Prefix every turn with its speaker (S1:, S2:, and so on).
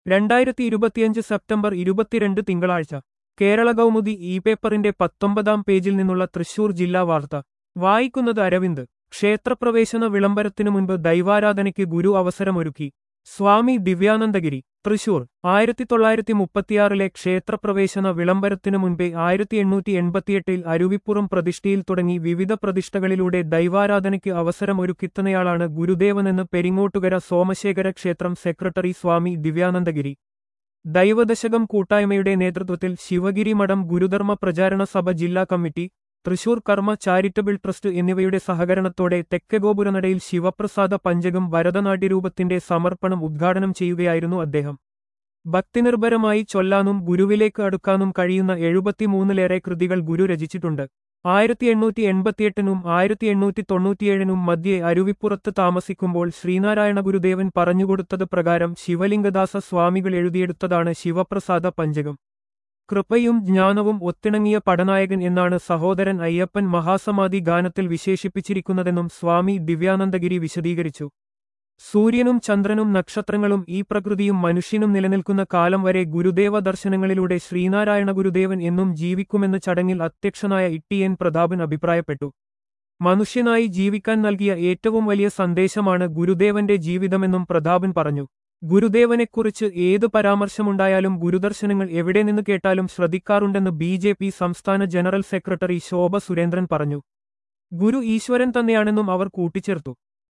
S1: 2025 September 22 തിങ്കളാഴ്ച Kerala Kaumudi E പേപ്പറിന്റെ 19-ാം പേജിൽ നിന്നുള്ള തൃശൂർ ജില്ലാ വാർത്ത വായിക്കുന്നത് അരവിന്ദ്. ക്ഷേത്രപ്രവേശന വിളംബരത്തിനു മുൻപ് ദൈവാരാധനയ്ക്ക് ഗുരു അവസരമൊരുക്കി. സ്വാമി ദിവ്യാനന്ദഗിരി, തൃശൂർ. 1936 ക്ഷേത്രപ്രവേശന വിളംബരത്തിനു മുൻപേ 1888 അരുവിപ്പുറം പ്രതിഷ്ഠയിൽ തുടങ്ങി വിവിധ പ്രതിഷ്ഠകളിലൂടെ ദൈവാരാധനയ്ക്ക് അവസരമൊരുക്കിത്തന്നയാളാണ് ഗുരുദേവനെന്ന് പെരിങ്ങോട്ടുകര സോമശേഖര ക്ഷേത്രം സെക്രട്ടറി സ്വാമി ദിവ്യാനന്ദഗിരി. ദൈവദശകം കൂട്ടായ്മയുടെ നേതൃത്വത്തിൽ ശിവഗിരി മഠം ഗുരുധർമ്മ പ്രചാരണ സഭ ജില്ലാ കമ്മിറ്റി, തൃശൂർ കർമ്മ ചാരിറ്റബിൾ ട്രസ്റ്റ് എന്നിവയുടെ സഹകരണത്തോടെ തെക്കഗോപുരനടയിൽ ശിവപ്രസാദ പഞ്ചകം വരദനാട്യരൂപത്തിന്റെ സമർപ്പണം ഉദ്ഘാടനം ചെയ്യുകയായിരുന്നു അദ്ദേഹം. ഭക്തിനിർഭരമായി ചൊല്ലാനും ഗുരുവിലേക്ക് അടുക്കാനും കഴിയുന്ന 73-ലേറെ കൃതികൾ ഗുരു രചിച്ചിട്ടുണ്ട്. 1888-നും 1897-നും മധ്യേ അരുവിപ്പുറത്ത് താമസിക്കുമ്പോൾ ശ്രീനാരായണ ഗുരുദേവൻ പറഞ്ഞുകൊടുത്തത് പ്രകാരം ശിവലിംഗദാസ സ്വാമികൾ എഴുതിയെടുത്തതാണ് ശിവപ്രസാദ പഞ്ചകം. കൃപയും ജ്ഞാനവും ഒത്തിണങ്ങിയ പടനായകൻ എന്നാണ് സഹോദരൻ അയ്യപ്പൻ മഹാസമാധി ഗാനത്തിൽ വിശേഷിപ്പിച്ചിരിക്കുന്നതെന്നും സ്വാമി ദിവ്യാനന്ദഗിരി വിശദീകരിച്ചു. സൂര്യനും ചന്ദ്രനും നക്ഷത്രങ്ങളും ഈ പ്രകൃതിയും മനുഷ്യനും നിലനിൽക്കുന്ന കാലം വരെ ഗുരുദേവ ദർശനങ്ങളിലൂടെ ശ്രീനാരായണ ഗുരുദേവൻ എന്നും ജീവിക്കുമെന്ന് ചടങ്ങിൽ അധ്യക്ഷനായ ഇ.ടി.എൻ. പ്രതാപൻ അഭിപ്രായപ്പെട്ടു. മനുഷ്യനായി ജീവിക്കാൻ നൽകിയ ഏറ്റവും വലിയ സന്ദേശമാണ് ഗുരുദേവന്റെ ജീവിതമെന്നും പ്രതാപൻ പറഞ്ഞു. ഗുരുദേവനെക്കുറിച്ച് ഏത് പരാമർശമുണ്ടായാലും ഗുരുദർശനങ്ങൾ എവിടെ നിന്ന് കേട്ടാലും ശ്രദ്ധിക്കാറുണ്ടെന്ന് ബി.ജെ.പി. സംസ്ഥാന ജനറൽ സെക്രട്ടറി ശോഭ സുരേന്ദ്രൻ പറഞ്ഞു. ഗുരു ഈശ്വരൻ തന്നെയാണെന്നും അവർ കൂട്ടിച്ചേർത്തു.